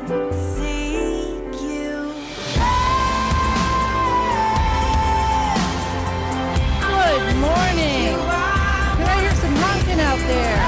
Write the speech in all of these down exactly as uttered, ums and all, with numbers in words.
seek you. Good morning. Can I hear some honking out there?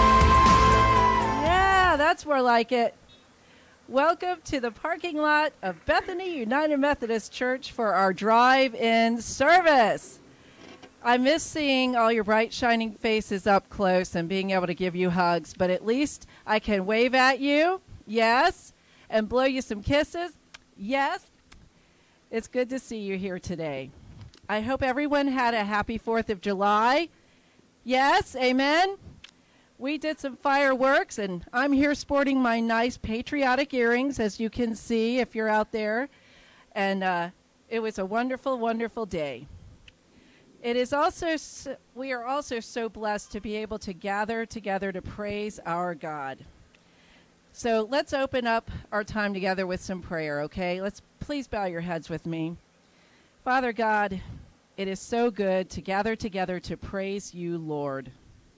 Yeah, that's more like it. Welcome to the parking lot of Bethany United Methodist Church for our drive-in service. I miss seeing all your bright, shining faces up close and being able to give you hugs, but at least I can wave at you, yes, and blow you some kisses, yes. It's good to see you here today. I hope everyone had a happy fourth of July. Yes, amen. We did some fireworks, and I'm here sporting my nice patriotic earrings, as you can see if you're out there. And uh, it was a wonderful, wonderful day. It is also, so, we are also so blessed to be able to gather together to praise our God. So let's open up our time together with some prayer, okay? Let's please bow your heads with me. Father God, it is so good to gather together to praise you, Lord.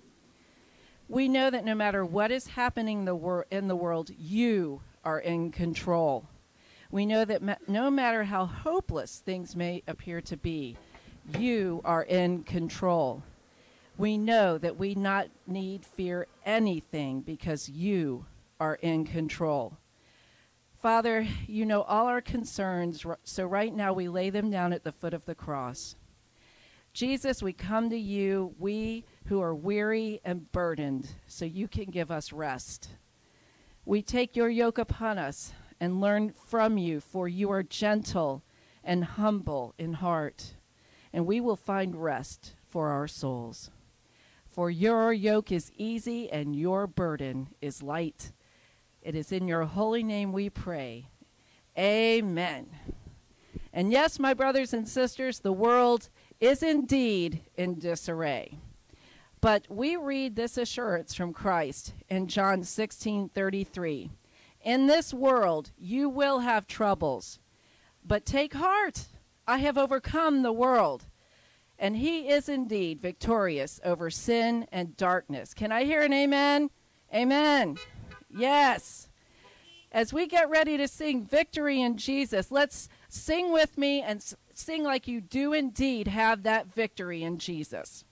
We know that no matter what is happening the wor- in the world, you are in control. We know that ma- no matter how hopeless things may appear to be, you are in control. We know that we not need fear anything because you are in control. Father, you know all our concerns, so right now we lay them down at the foot of the cross. Jesus, we come to you, we who are weary and burdened, so you can give us rest. We take your yoke upon us and learn from you, for you are gentle and humble in heart, and we will find rest for our souls. For your yoke is easy and your burden is light. It is in your holy name we pray. Amen. And yes, my brothers and sisters, the world is indeed in disarray. But we read this assurance from Christ in John sixteen thirty-three. In this world you will have troubles, but take heart, I have overcome the world. And he is indeed victorious over sin and darkness. Can I hear an amen? Amen. Yes. As we get ready to sing Victory in Jesus, let's sing with me and s- sing like you do indeed have that victory in Jesus.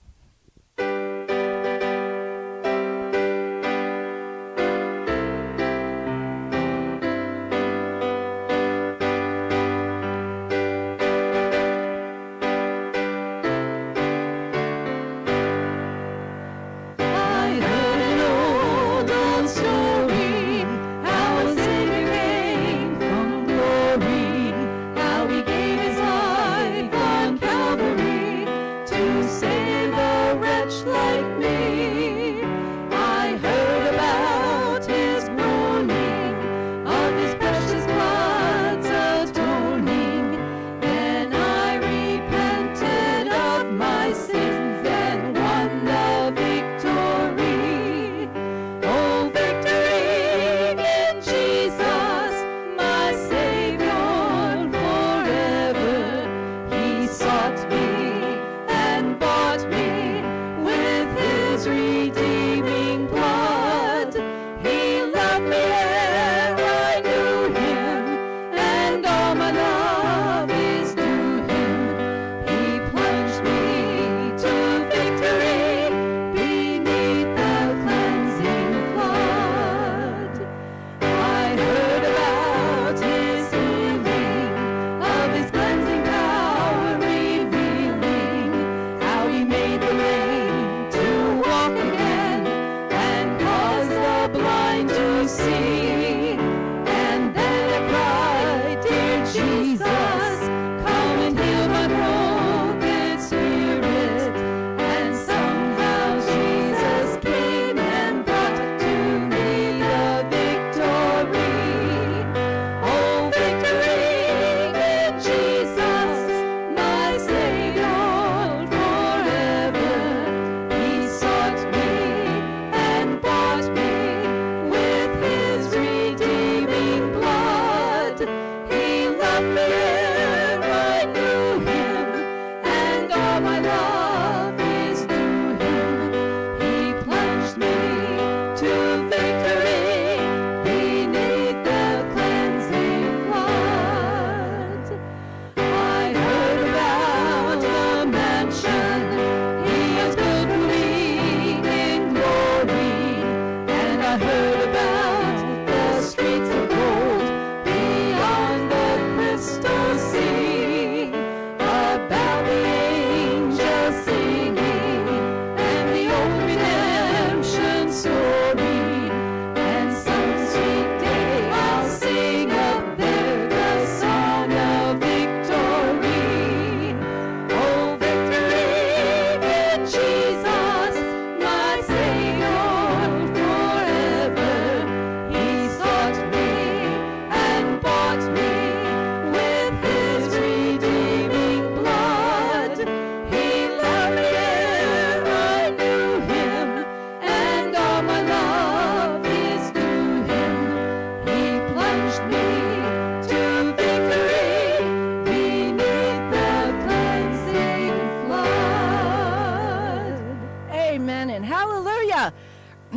Save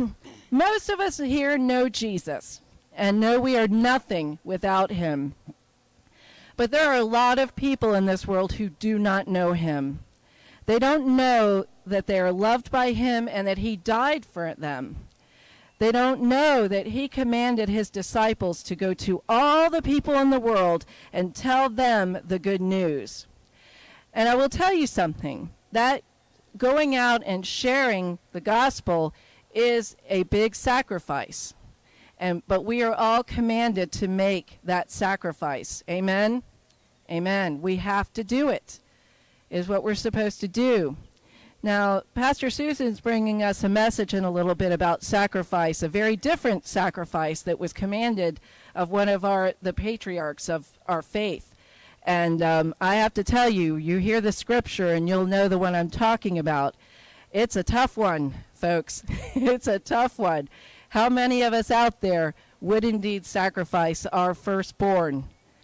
Most of us here know Jesus and know we are nothing without him. But there are a lot of people in this world who do not know him. They don't know that they are loved by him and that he died for them. They don't know that he commanded his disciples to go to all the people in the world and tell them the good news. And I will tell you something, that going out and sharing the gospel is a big sacrifice. And but we are all commanded to make that sacrifice. Amen? Amen. We have to do it, is what we're supposed to do. Now, Pastor Susan's bringing us a message in a little bit about sacrifice, a very different sacrifice that was commanded of one of our the patriarchs of our faith. And um, I have to tell you, you hear the scripture and you'll know the one I'm talking about. It's a tough one, folks. It's a tough one. How many of us out there would indeed sacrifice our firstborn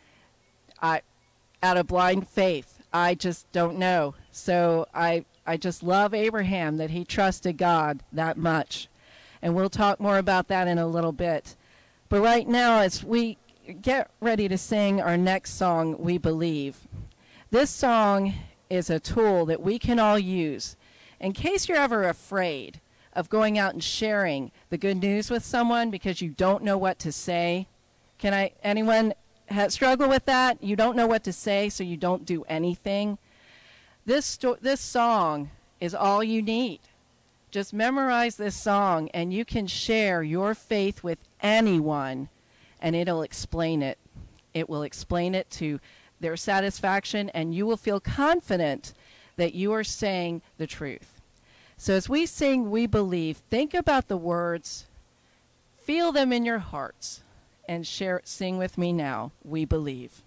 I, out of blind faith? I just don't know. So I, I just love Abraham, that he trusted God that much. And we'll talk more about that in a little bit. But right now, as we get ready to sing our next song, We Believe. This song is a tool that we can all use. In case you're ever afraid of going out and sharing the good news with someone because you don't know what to say. Can I, anyone ha- struggle with that? You don't know what to say, so you don't do anything. This, sto- this song is all you need. Just memorize this song, and you can share your faith with anyone, and it'll explain it. It will explain it to their satisfaction, and you will feel confident that you are saying the truth. So as we sing We Believe, think about the words, feel them in your hearts, and share, sing with me now, We Believe.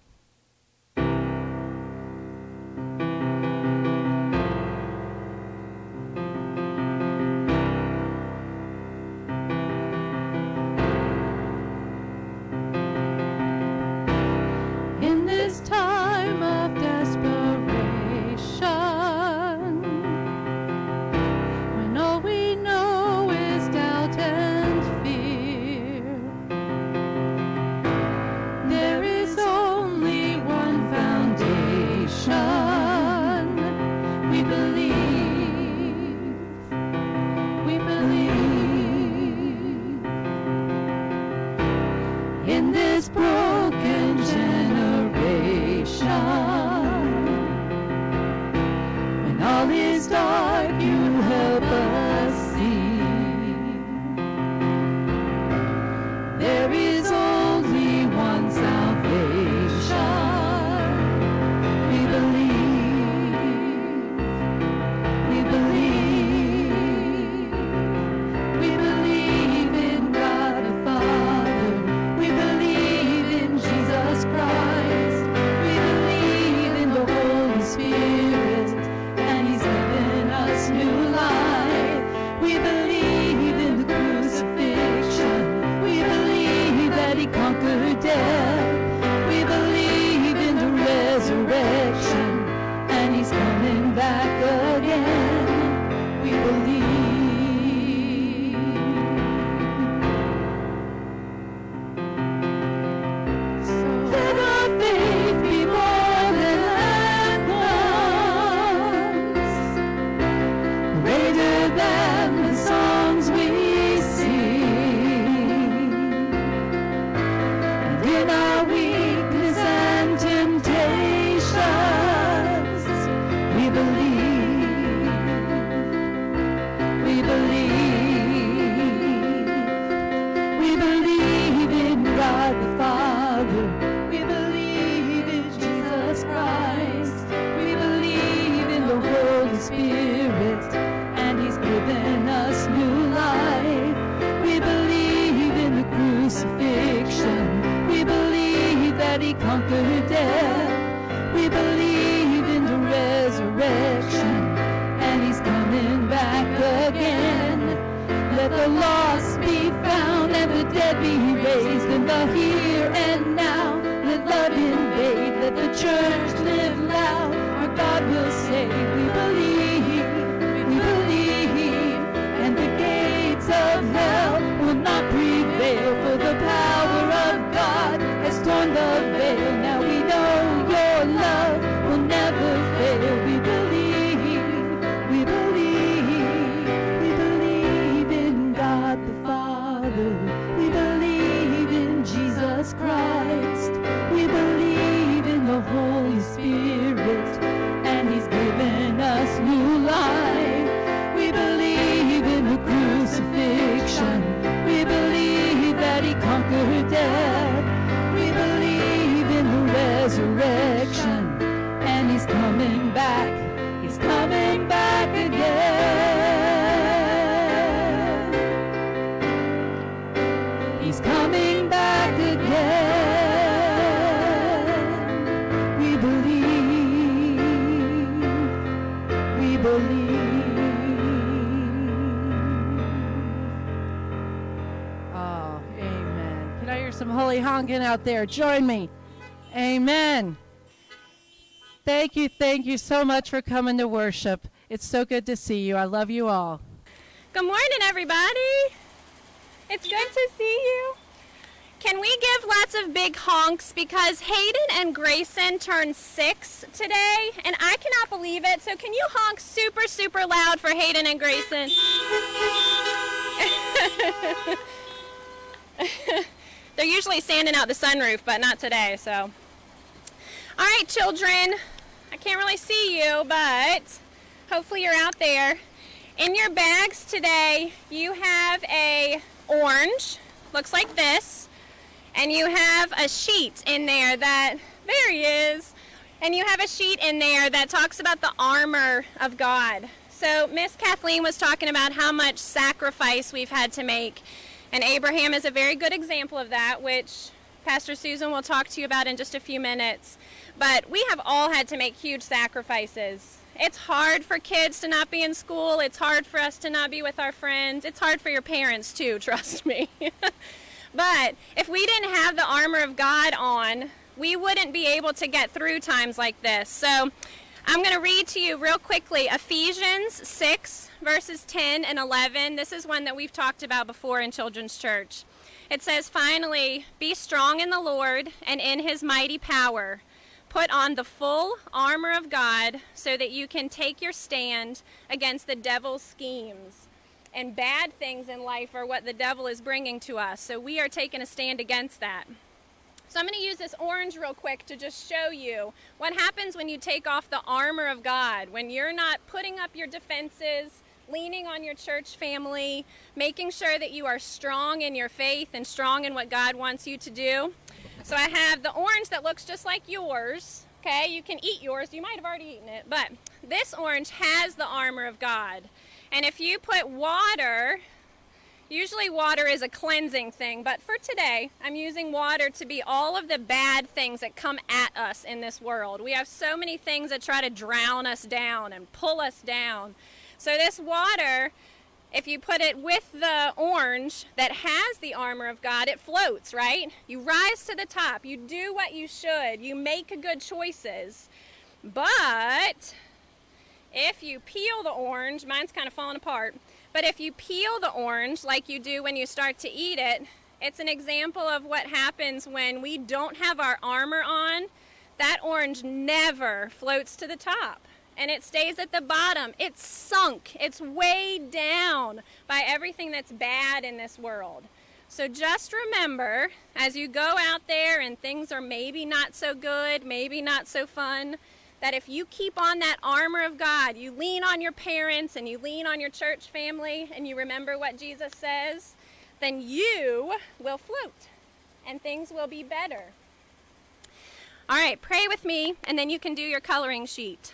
In this time of desperation, when all we know is doubt and fear, there is only one foundation. We believe, we believe. In this broken generation, when all is dark, you help us see. There is only one salvation. We believe, we believe, we believe in God the Father. We believe in Jesus Christ. We believe in the Holy Spirit, and He's given us new life. We believe in the crucifixion. We believe that He conquered death. We believe in the resurrection, and He's coming back again. We believe. Let our faith be more than anthems, greater than the songs we sing. And in our weakness and temptations, we believe, we believe, we believe in God the Father. We believe in Jesus Christ. We believe in the Holy Spirit, and He's given us new life. We believe in the crucifixion. We believe that He conquered death. We believe in the resurrection, and He's coming back again. Let the lost be found and the dead be raised in the here and now. Let love invade, let the church live loud. Our God will save. We believe, we believe, and the gates of hell Father. We believe in Jesus Christ. We believe in the Holy Spirit, and He's given us new life. We believe in the crucifixion. We believe that He conquered death. We believe in the resurrection, and He's coming back. He's coming back again. He's coming back again. We believe. We believe. Oh, amen. Can I hear some holy honking out there? Join me. Amen. Thank you, thank you so much for coming to worship. It's so good to see you. I love you all. Good morning, everybody. It's good to see you. Can we give lots of big honks because Hayden and Grayson turned six today, and I cannot believe it. So can you honk super, super loud for Hayden and Grayson? They're usually standing out the sunroof, but not today, so. All right, children. I can't really see you, but hopefully you're out there. In your bags today, you have a orange, looks like this, and you have a sheet in there that, there he is, and you have a sheet in there that talks about the armor of God. So Miss Kathleen was talking about how much sacrifice we've had to make, and Abraham is a very good example of that, which Pastor Susan will talk to you about in just a few minutes. But we have all had to make huge sacrifices. It's hard for kids to not be in school. It's hard for us to not be with our friends. It's hard for your parents too, trust me. But if we didn't have the armor of God on, we wouldn't be able to get through times like this. So I'm going to read to you real quickly Ephesians six, verses ten and eleven. This is one that we've talked about before in Children's Church. It says, "Finally, be strong in the Lord and in His mighty power. Put on the full armor of God so that you can take your stand against the devil's schemes." And bad things in life are what the devil is bringing to us. So we are taking a stand against that. So I'm going to use this orange real quick to just show you what happens when you take off the armor of God, when you're not putting up your defenses, leaning on your church family, making sure that you are strong in your faith and strong in what God wants you to do. So I have the orange that looks just like yours. Okay, you can eat yours. You might have already eaten it, but this orange has the armor of God. And if you put water, usually water is a cleansing thing, but for today, I'm using water to be all of the bad things that come at us in this world. We have so many things that try to drown us down and pull us down. So this water, if you put it with the orange that has the armor of God, it floats, right? You rise to the top. You do what you should. You make good choices. But if you peel the orange, mine's kind of falling apart, but if you peel the orange like you do when you start to eat it, it's an example of what happens when we don't have our armor on. That orange never floats to the top. And it stays at the bottom. It's sunk. It's weighed down by everything that's bad in this world. So just remember, as you go out there and things are maybe not so good, maybe not so fun, that if you keep on that armor of God, you lean on your parents and you lean on your church family and you remember what Jesus says, then you will float and things will be better. All right, pray with me and then you can do your coloring sheet.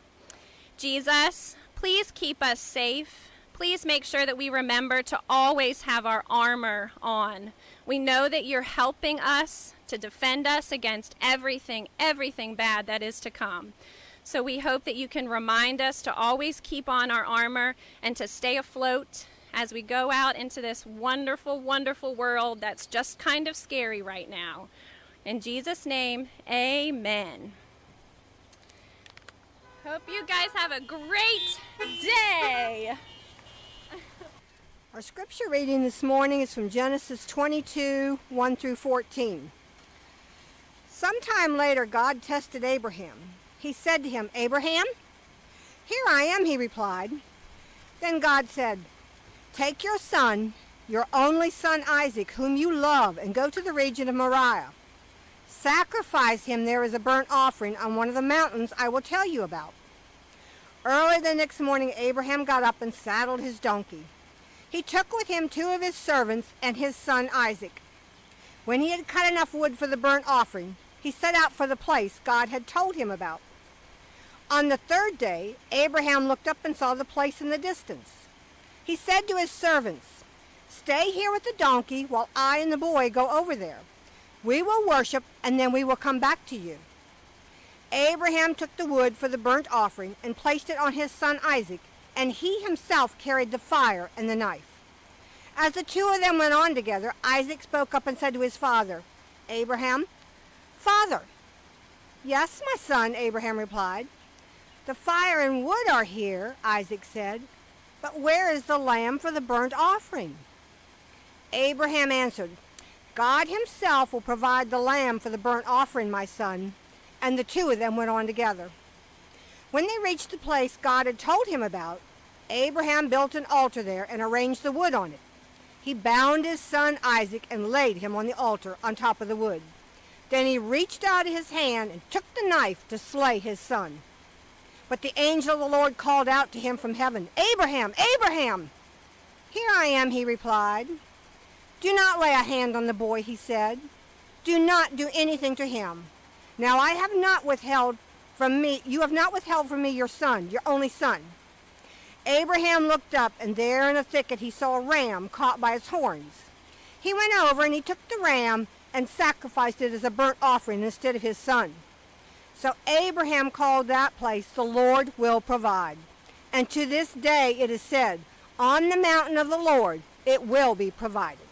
Jesus, please keep us safe. Please make sure that we remember to always have our armor on. We know that you're helping us to defend us against everything, everything bad that is to come. So we hope that you can remind us to always keep on our armor and to stay afloat as we go out into this wonderful, wonderful world that's just kind of scary right now. In Jesus' name, amen. Hope you guys have a great day. Our scripture reading this morning is from Genesis twenty-two, one through fourteen. Sometime later, God tested Abraham. He said to him, "Abraham?" "Here I am," he replied. Then God said, "Take your son, your only son Isaac, whom you love, and go to the region of Moriah. Sacrifice him there as a burnt offering on one of the mountains I will tell you about." Early the next morning, Abraham got up and saddled his donkey. He took with him two of his servants and his son Isaac. When he had cut enough wood for the burnt offering, he set out for the place God had told him about. On the third day, Abraham looked up and saw the place in the distance. He said to his servants, "Stay here with the donkey while I and the boy go over there. We will worship, and then we will come back to you." Abraham took the wood for the burnt offering and placed it on his son Isaac, and he himself carried the fire and the knife. As the two of them went on together, Isaac spoke up and said to his father, "Abraham." "Father." "Yes, my son," Abraham replied. "The fire and wood are here," Isaac said, "but where is the lamb for the burnt offering?" Abraham answered, "God himself will provide the lamb for the burnt offering, my son." And the two of them went on together. When they reached the place God had told him about, Abraham built an altar there and arranged the wood on it. He bound his son Isaac and laid him on the altar on top of the wood. Then he reached out his hand and took the knife to slay his son. But the angel of the Lord called out to him from heaven, "Abraham, Abraham!" "Here I am," he replied. "Do not lay a hand on the boy," he said. "Do not do anything to him. Now I have not withheld from me, you have not withheld from me your son, your only son." Abraham looked up, and there in a thicket he saw a ram caught by its horns. He went over and he took the ram and sacrificed it as a burnt offering instead of his son. So Abraham called that place, "The Lord will provide." And to this day it is said, "On the mountain of the Lord it will be provided."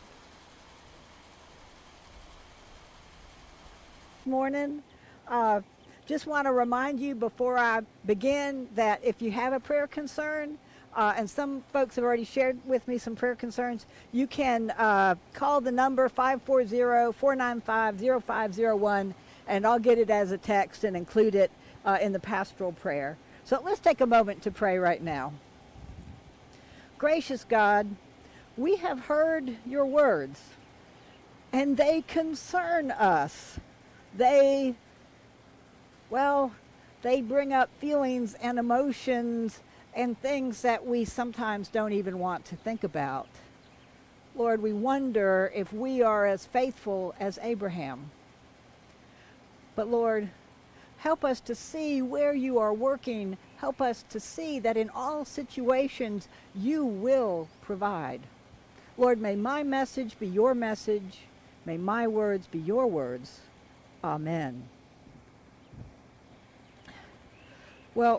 Morning. Uh, just want to remind you before I begin that if you have a prayer concern, uh, and some folks have already shared with me some prayer concerns, you can uh, call the number five four zero, four nine five, zero five zero one, and I'll get it as a text and include it uh, in the pastoral prayer. So let's take a moment to pray right now. Gracious God, we have heard your words, and they concern us. They, well, they bring up feelings and emotions and things that we sometimes don't even want to think about. Lord, we wonder if we are as faithful as Abraham. But Lord, help us to see where you are working. Help us to see that in all situations you will provide. Lord, may my message be your message. May my words be your words. Amen. Well,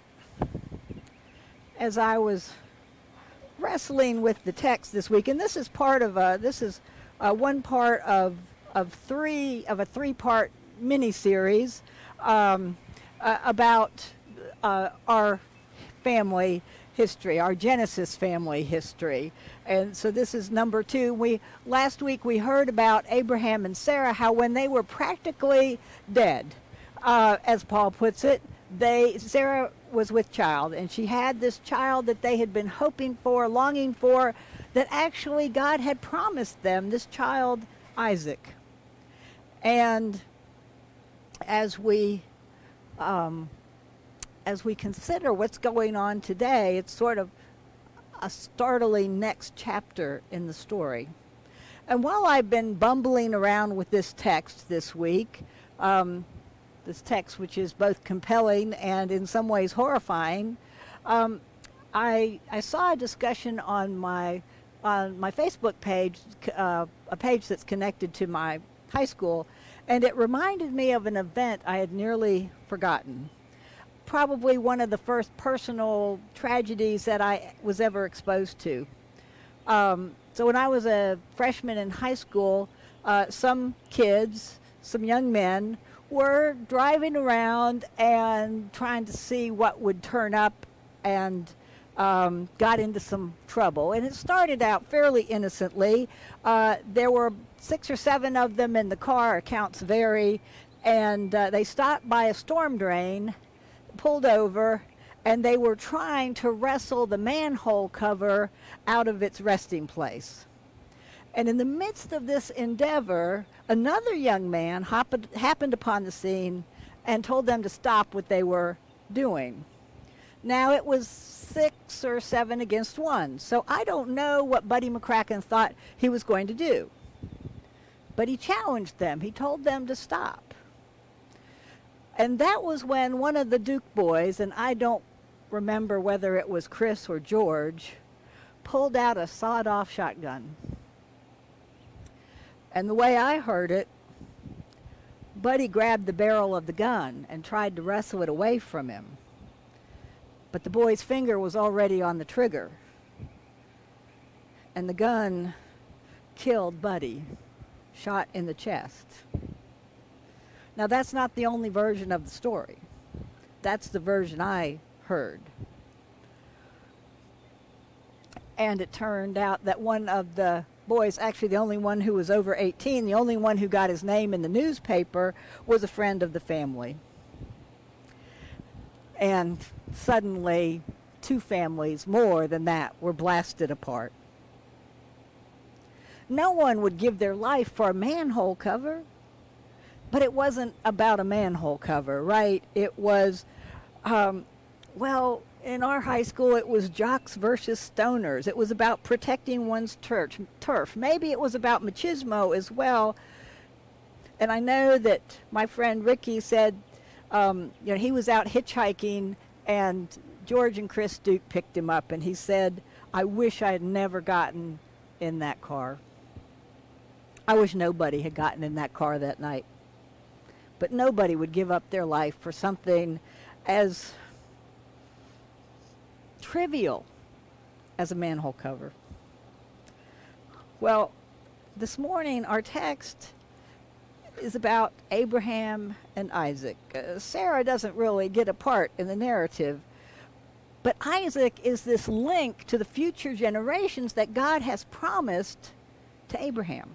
as I was wrestling with the text this week, and this is part of a, this is uh, one part of of three of a three-part mini-series um, uh, about uh, our family history, our Genesis family history. And so this is number two. We last week we heard about Abraham and Sarah, how when they were practically dead, uh, as Paul puts it, they Sarah was with child, and she had this child that they had been hoping for, longing for, that actually God had promised them, this child Isaac. And as we um, as we consider what's going on today, it's sort of a startling next chapter in the story. And while I've been bumbling around with this text this week, um, this text which is both compelling and in some ways horrifying, um, I, I saw a discussion on my, on my Facebook page, uh, a page that's connected to my high school, and it reminded me of an event I had nearly forgotten. Probably one of the first personal tragedies that I was ever exposed to. Um, so when I was a freshman in high school, uh, some kids, some young men, were driving around and trying to see what would turn up, and um, got into some trouble. And it started out fairly innocently. Uh, there were six or seven of them in the car, accounts vary, and uh, they stopped by a storm drain, pulled over, and they were trying to wrestle the manhole cover out of its resting place. And in the midst of this endeavor, another young man happened, happened upon the scene and told them to stop what they were doing. Now, it was six or seven against one, so I don't know what Buddy McCracken thought he was going to do. But he challenged them. He told them to stop. And that was when one of the Duke boys, and I don't remember whether it was Chris or George, pulled out a sawed-off shotgun. And the way I heard it, Buddy grabbed the barrel of the gun and tried to wrestle it away from him. But the boy's finger was already on the trigger. And the gun killed Buddy, shot in the chest. Now, that's not the only version of the story. That's the version I heard. And it turned out that one of the boys, actually the only one who was over eighteen, the only one who got his name in the newspaper, was a friend of the family. And suddenly, two families, more than that, were blasted apart. No one would give their life for a manhole cover. But it wasn't about a manhole cover, right? It was, um, well, in our high school, it was jocks versus stoners. It was about protecting one's turf. turf. Maybe it was about machismo as well. And I know that my friend Ricky said, um, you know, he was out hitchhiking, and George and Chris Duke picked him up, and he said, I wish I had never gotten in that car. I wish nobody had gotten in that car that night. But nobody would give up their life for something as trivial as a manhole cover. Well, this morning our text is about Abraham and Isaac. Uh, Sarah doesn't really get a part in the narrative, but Isaac is this link to the future generations that God has promised to Abraham.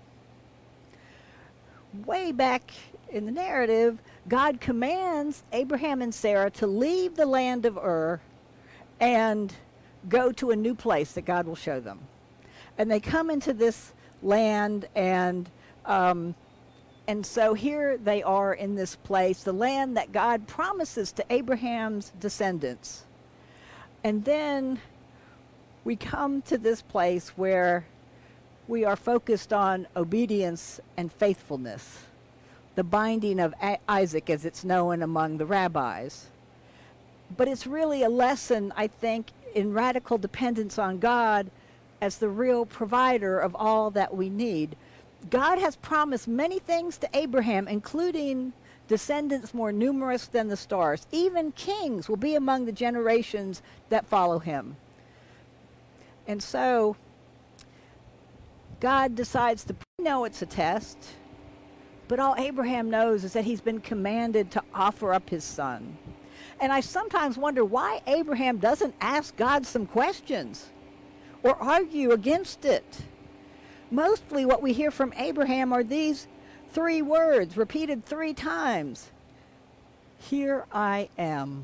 Way back in the narrative, God commands Abraham and Sarah to leave the land of Ur and go to a new place that God will show them. And they come into this land, and um, and so here they are in this place, the land that God promises to Abraham's descendants. And then we come to this place where we are focused on obedience and faithfulness, the binding of A- Isaac as it's known among the rabbis. But it's really a lesson, I think, in radical dependence on God as the real provider of all that we need. God has promised many things to Abraham, including descendants more numerous than the stars. Even kings will be among the generations that follow him. And so God decides to know it's a test, but all Abraham knows is that he's been commanded to offer up his son. And I sometimes wonder why Abraham doesn't ask God some questions or argue against it. Mostly what we hear from Abraham are these three words repeated three times. Here I am.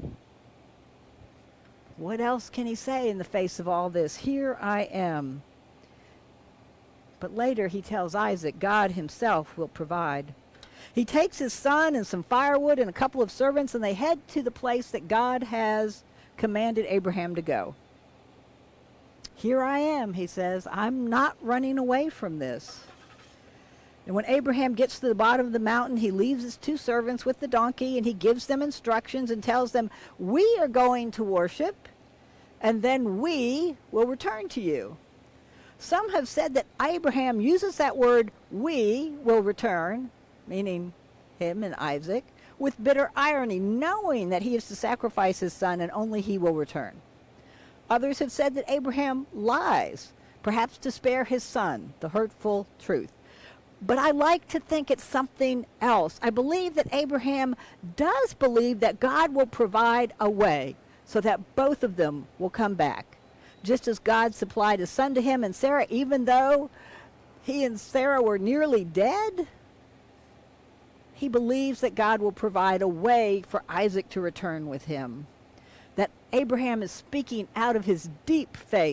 What else can he say in the face of all this? Here I am. But later he tells Isaac God himself will provide. He takes his son and some firewood and a couple of servants, and they head to the place that God has commanded Abraham to go. Here I am, he says. I'm not running away from this. And when Abraham gets to the bottom of the mountain, he leaves his two servants with the donkey, and he gives them instructions and tells them, we are going to worship, and then we will return to you. Some have said that Abraham uses that word, we will return, meaning him and Isaac, with bitter irony, knowing that he is to sacrifice his son and only he will return. Others have said that Abraham lies, perhaps to spare his son the hurtful truth. But I like to think it's something else. I believe that Abraham does believe that God will provide a way so that both of them will come back. Just as God supplied a son to him and Sarah, even though he and Sarah were nearly dead, he believes that God will provide a way for Isaac to return with him. That Abraham is speaking out of his deep faith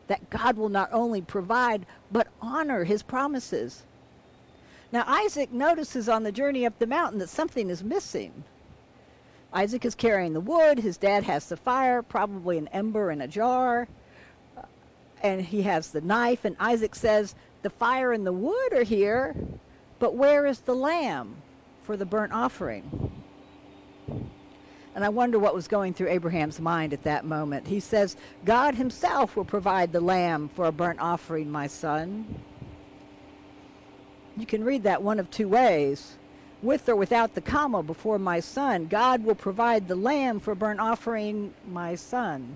that God will not only provide, but honor his promises. Now, Isaac notices on the journey up the mountain that something is missing. Isaac is carrying the wood. His dad has the fire, probably an ember in a jar. And he has the knife. And Isaac says, the fire and the wood are here, but where is the lamb for the burnt offering? And I wonder what was going through Abraham's mind at that moment. He says, God himself will provide the lamb for a burnt offering, my son. You can read that one of two ways. With or without the comma before my son, God will provide the lamb for a burnt offering, my son.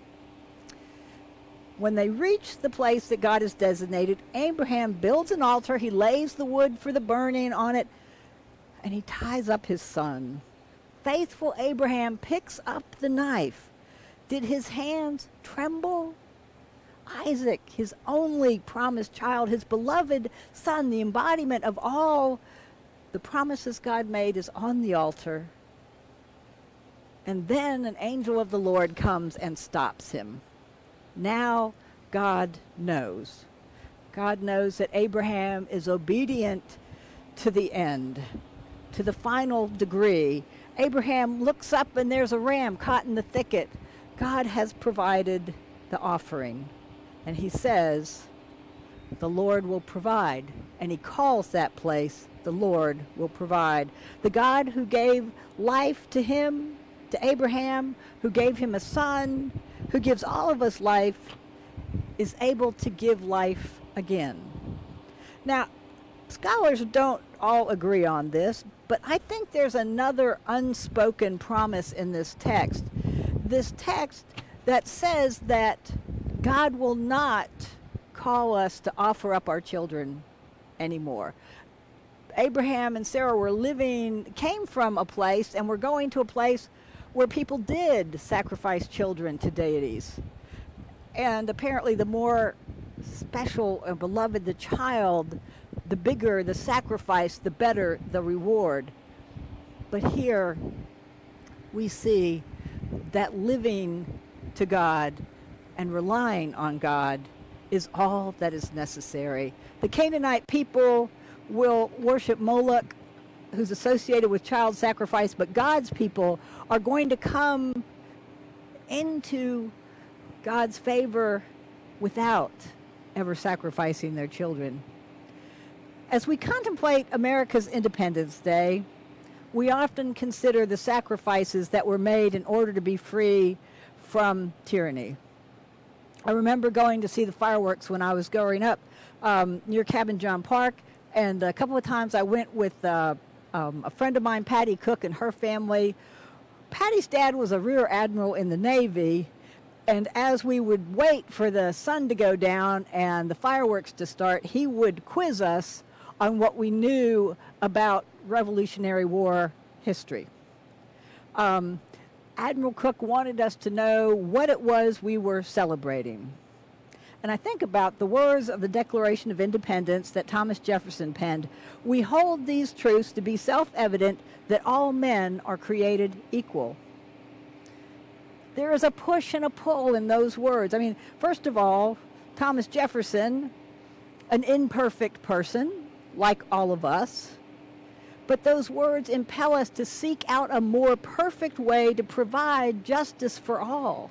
When they reach the place that God has designated, Abraham builds an altar. He lays the wood for the burning on it, and he ties up his son. Faithful Abraham picks up the knife. Did his hands tremble? Isaac, his only promised child, his beloved son, the embodiment of all the promises God made, is on the altar. And then an angel of the Lord comes and stops him. Now God knows. God knows that Abraham is obedient to the end, to the final degree. Abraham looks up and there's a ram caught in the thicket. God has provided the offering. And he says, the Lord will provide. And he calls that place, the Lord will provide. The God who gave life to him, to Abraham, who gave him a son, who gives all of us life, is able to give life again. Now, scholars don't all agree on this, but I think there's another unspoken promise in this text. This text that says that God will not call us to offer up our children anymore. Abraham and Sarah were living, came from a place, and were going to a place where people did sacrifice children to deities. And apparently the more special and beloved the child, the bigger the sacrifice, the better the reward. But here we see that living to God and relying on God is all that is necessary. The Canaanite people will worship Moloch, who's associated with child sacrifice, but God's people are going to come into God's favor without ever sacrificing their children. As we contemplate America's Independence Day, we often consider the sacrifices that were made in order to be free from tyranny. I remember going to see the fireworks when I was growing up um, near Cabin John Park, and a couple of times I went with uh, um, a friend of mine, Patty Cook, and her family. Patty's dad was a rear admiral in the Navy, and as we would wait for the sun to go down and the fireworks to start, he would quiz us on what we knew about Revolutionary War history. Um, Admiral Cook wanted us to know what it was we were celebrating. And I think about the words of the Declaration of Independence that Thomas Jefferson penned. We hold these truths to be self-evident that all men are created equal. There is a push and a pull in those words. I mean, first of all, Thomas Jefferson, an imperfect person, like all of us, but those words impel us to seek out a more perfect way to provide justice for all.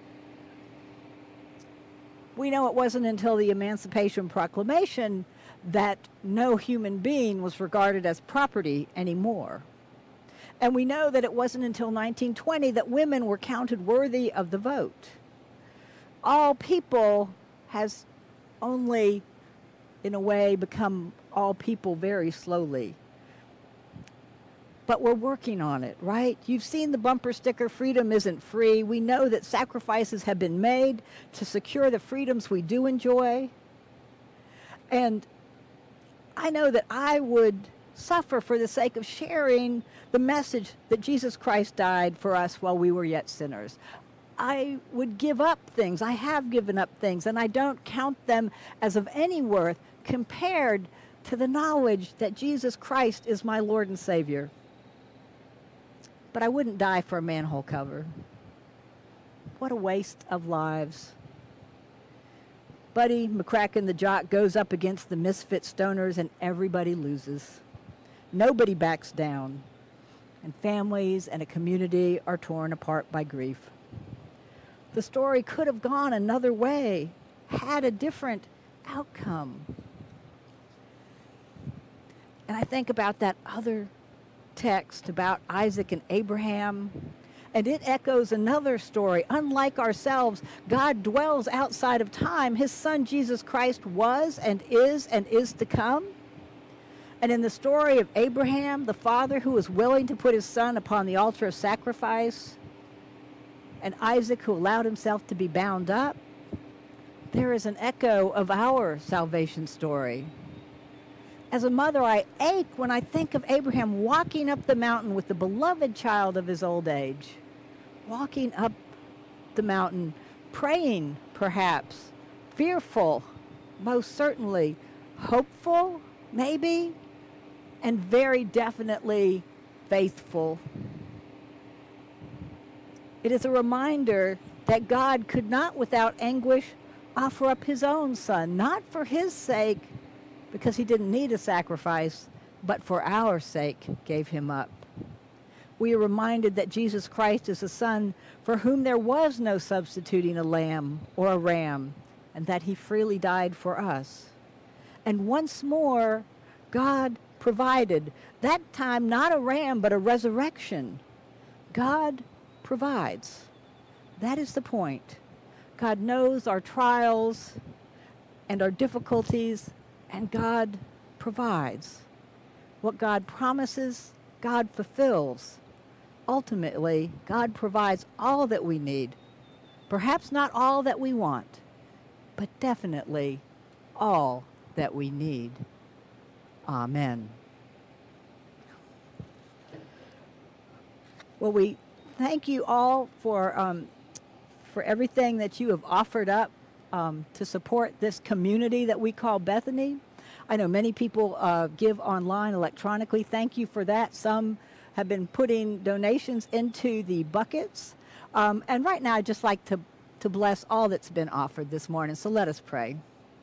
We know it wasn't until the Emancipation Proclamation that no human being was regarded as property anymore. And we know that it wasn't until nineteen twenty that women were counted worthy of the vote. All people has only, in a way, become all people very slowly. But we're working on it, right? You've seen the bumper sticker, freedom isn't free. We know that sacrifices have been made to secure the freedoms we do enjoy. And I know that I would suffer for the sake of sharing the message that Jesus Christ died for us while we were yet sinners. I would give up things. I have given up things, and I don't count them as of any worth compared to the knowledge that Jesus Christ is my Lord and Savior. But I wouldn't die for a manhole cover. What a waste of lives. Buddy McCracken the jock goes up against the misfit stoners, and everybody loses. Nobody backs down, and families and a community are torn apart by grief. The story could have gone another way, had a different outcome. And I think about that other text about Isaac and Abraham, and it echoes another story. Unlike ourselves, God dwells outside of time. His son Jesus Christ was and is and is to come. And in the story of Abraham, the father who was willing to put his son upon the altar of sacrifice, and Isaac who allowed himself to be bound up, there is an echo of our salvation story. As a mother, I ache when I think of Abraham walking up the mountain with the beloved child of his old age, walking up the mountain, praying perhaps, fearful, most certainly, hopeful, maybe, and very definitely faithful. It is a reminder that God could not without anguish offer up his own son, not for his sake, because he didn't need a sacrifice, but for our sake gave him up. We are reminded that Jesus Christ is a son for whom there was no substituting a lamb or a ram, and that he freely died for us. And once more, God provided, that time not a ram, but a resurrection. God provides. That is the point. God knows our trials and our difficulties, and God provides. What God promises, God fulfills. Ultimately, God provides all that we need. Perhaps not all that we want, but definitely all that we need. Amen. Well, we thank you all for um, for everything that you have offered up um, to support this community that we call Bethany. I know many people uh, give online electronically. Thank you for that. Some have been putting donations into the buckets. Um, and right now, I'd just like to, to bless all that's been offered this morning. So let us pray.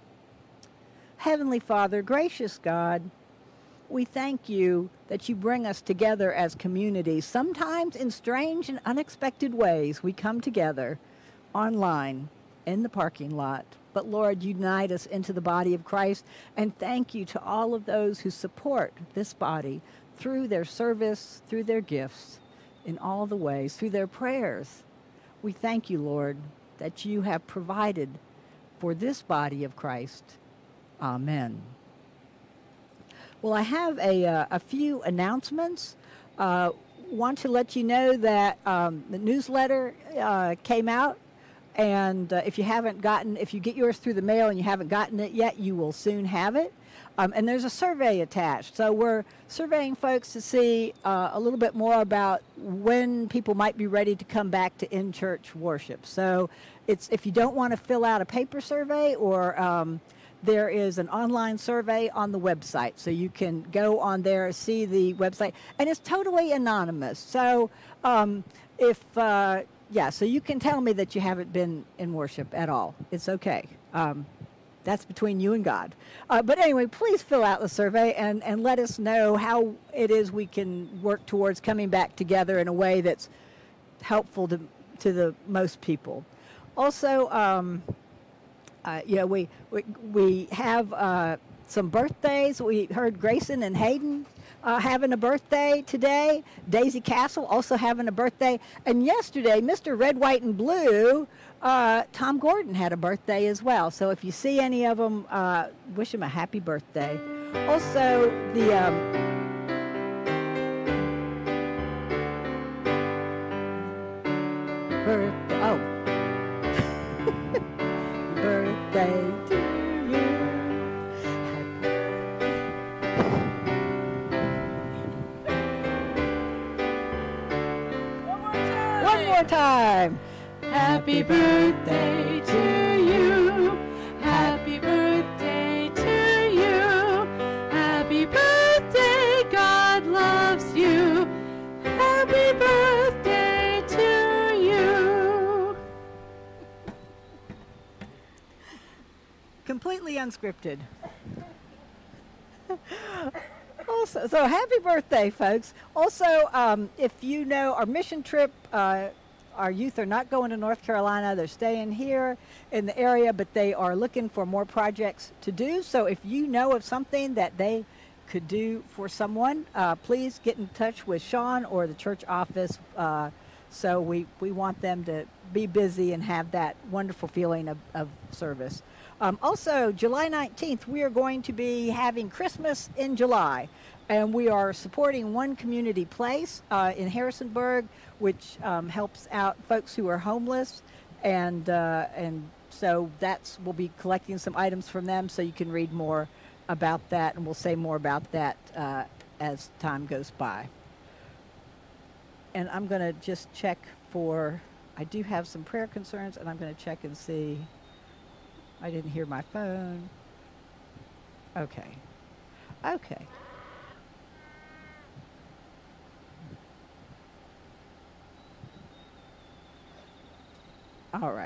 Heavenly Father, gracious God, we thank you that you bring us together as communities. Sometimes in strange and unexpected ways, we come together online in the parking lot. But Lord, unite us into the body of Christ, and thank you to all of those who support this body through their service, through their gifts, in all the ways, through their prayers. We thank you, Lord, that you have provided for this body of Christ. Amen. Well, I have a, uh, a few announcements. Uh, want to let you know that um, the newsletter uh, came out. And uh, if you haven't gotten, if you get yours through the mail and you haven't gotten it yet, you will soon have it. Um, and there's a survey attached. So we're surveying folks to see uh, a little bit more about when people might be ready to come back to in-church worship. So it's, if you don't want to fill out a paper survey, or um, there is an online survey on the website. So you can go on there, see the website. And it's totally anonymous. So um, if... Uh, Yeah, so you can tell me that you haven't been in worship at all. It's okay. Um, that's between you and God. Uh, but anyway, please fill out the survey and, and let us know how it is we can work towards coming back together in a way that's helpful to, to the most people. Also, um, uh, you know, we, we, we have uh, some birthdays. We heard Grayson and Hayden Uh, having a birthday today. Daisy Castle also having a birthday. And yesterday, Mister Red, White, and Blue, uh, Tom Gordon had a birthday as well. So if you see any of them, uh, wish him a happy birthday. Also, the... Um, birthday... Oh. Birthday to you. Time. Happy birthday to you. Happy birthday to you. Happy birthday, God loves you. Happy birthday to you. unscripted. Also, so happy birthday, folks. Also, um, if you know our mission trip, uh, our youth are not going to North Carolina. They're staying here in the area, but they are looking for more projects to do. So if you know of something that they could do for someone, uh, please get in touch with Sean or the church office. Uh, so we, we want them to be busy and have that wonderful feeling of, of service. Um, also, July nineteenth, we are going to be having Christmas in July. And we are supporting One Community Place uh, in Harrisonburg, which um, helps out folks who are homeless. And, uh, and so that's, we'll be collecting some items from them, so you can read more about that. And we'll say more about that uh, as time goes by. And I'm going to just check for, I do have some prayer concerns, and I'm going to check and see. I didn't hear my phone. Okay. Okay. All right.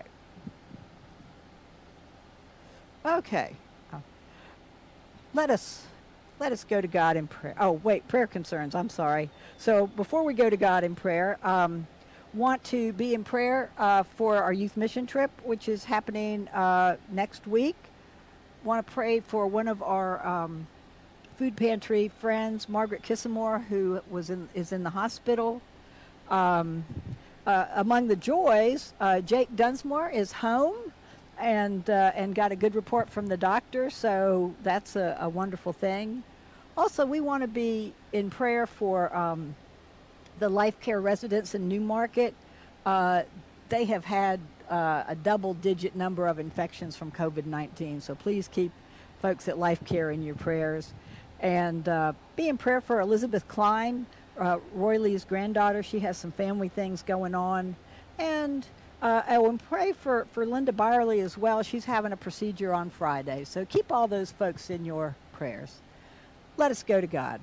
Okay. Oh. Let us let us go to God in prayer. Oh, wait, prayer concerns. I'm sorry. So before we go to God in prayer, um, want to be in prayer uh, for our youth mission trip, which is happening uh, next week. Want to pray for one of our um, food pantry friends, Margaret Kissamore, who was in is in the hospital. Um, Uh, among the joys, uh, Jake Dunsmore is home and uh, and got a good report from the doctor, so that's a, a wonderful thing. Also, we want to be in prayer for um, the Life Care residents in Newmarket. Uh, they have had uh, a double-digit number of infections from COVID nineteen, so please keep folks at Life Care in your prayers. And uh, be in prayer for Elizabeth Klein, Uh, Roy Lee's granddaughter. She has some family things going on. And uh, oh, and pray for, for Linda Byerly as well. She's having a procedure on Friday. So keep all those folks in your prayers. Let us go to God.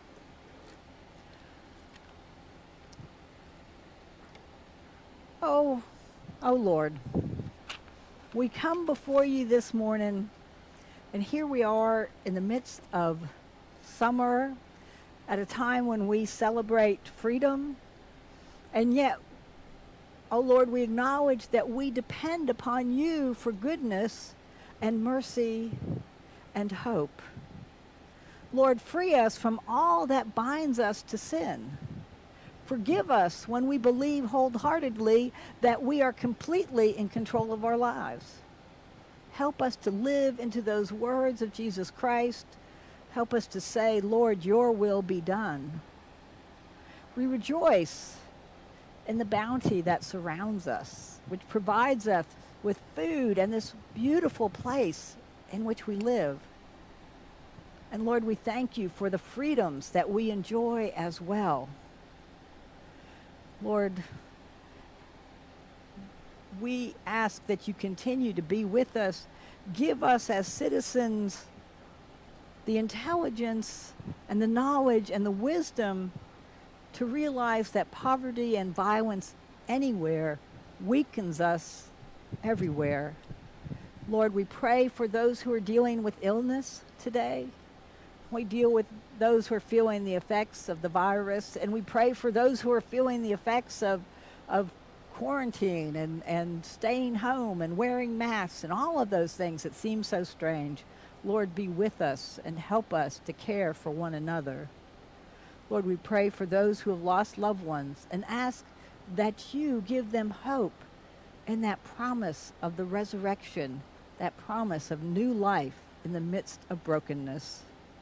Oh, oh Lord, we come before you this morning, and here we are in the midst of summer, at a time when we celebrate freedom, and yet, oh Lord, we acknowledge that we depend upon you for goodness and mercy and hope. Lord, free us from all that binds us to sin. Forgive us when we believe wholeheartedly that we are completely in control of our lives. Help us to live into those words of Jesus Christ. Help us to say, Lord, your will be done. We rejoice in the bounty that surrounds us, which provides us with food and this beautiful place in which we live. And Lord, we thank you for the freedoms that we enjoy as well. Lord, we ask that you continue to be with us. Give us as citizens the intelligence and the knowledge and the wisdom to realize that poverty and violence anywhere weakens us everywhere. Lord, we pray for those who are dealing with illness today. We deal with those who are feeling the effects of the virus, and we pray for those who are feeling the effects of, of quarantine and, and staying home and wearing masks and all of those things that seem so strange. Lord, be with us and help us to care for one another. Lord, we pray for those who have lost loved ones and ask that you give them hope in that promise of the resurrection, that promise of new life in the midst of brokenness.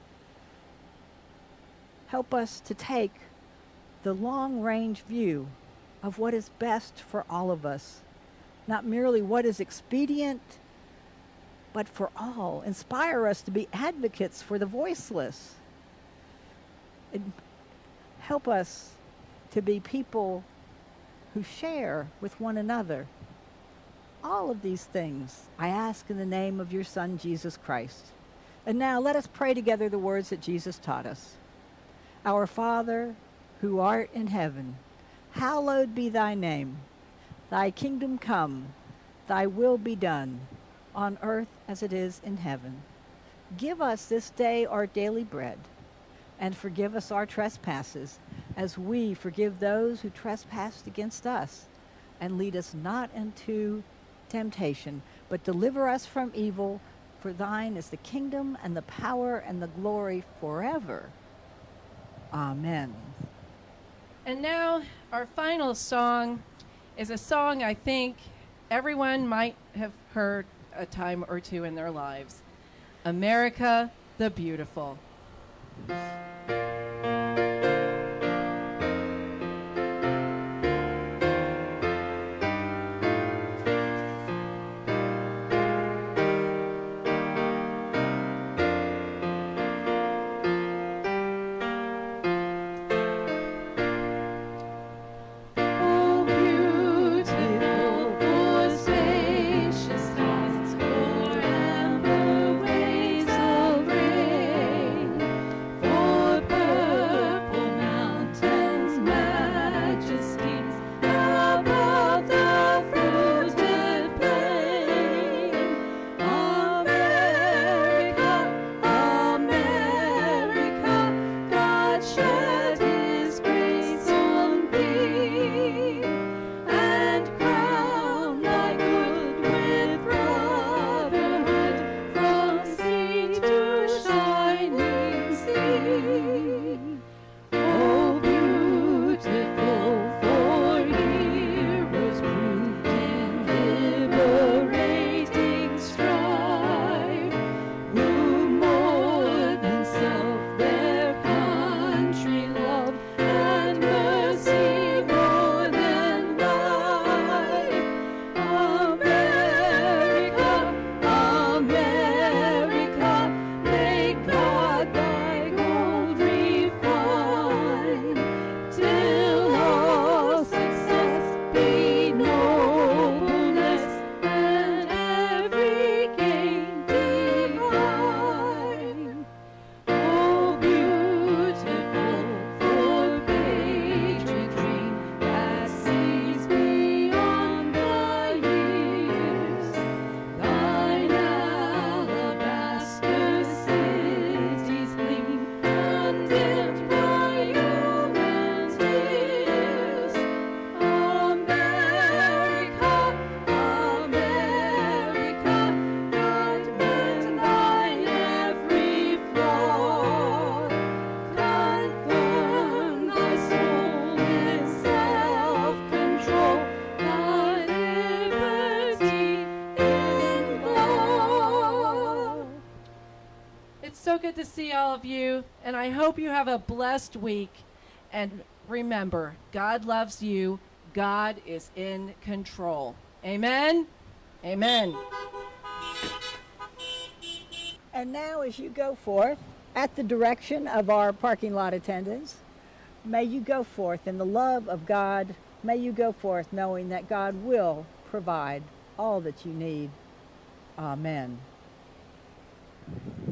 Help us to take the long-range view of what is best for all of us, not merely what is expedient, but for all. Inspire us to be advocates for the voiceless. And help us to be people who share with one another. All of these things I ask in the name of your Son, Jesus Christ. And now let us pray together the words that Jesus taught us. Our Father, who art in heaven, hallowed be thy name. Thy kingdom come, thy will be done, on earth as it is in heaven. Give us this day our daily bread, and forgive us our trespasses, as we forgive those who trespass against us. And lead us not into temptation, but deliver us from evil. For thine is the kingdom and the power and the glory forever. Amen. And now, our final song is a song I think everyone might have heard a time or two in their lives. America the Beautiful. Good to see all of you, and I hope you have a blessed week. And remember, God loves you. God is in control. Amen? Amen. And now as you go forth, at the direction of our parking lot attendants, may you go forth in the love of God. May you go forth knowing that God will provide all that you need. Amen.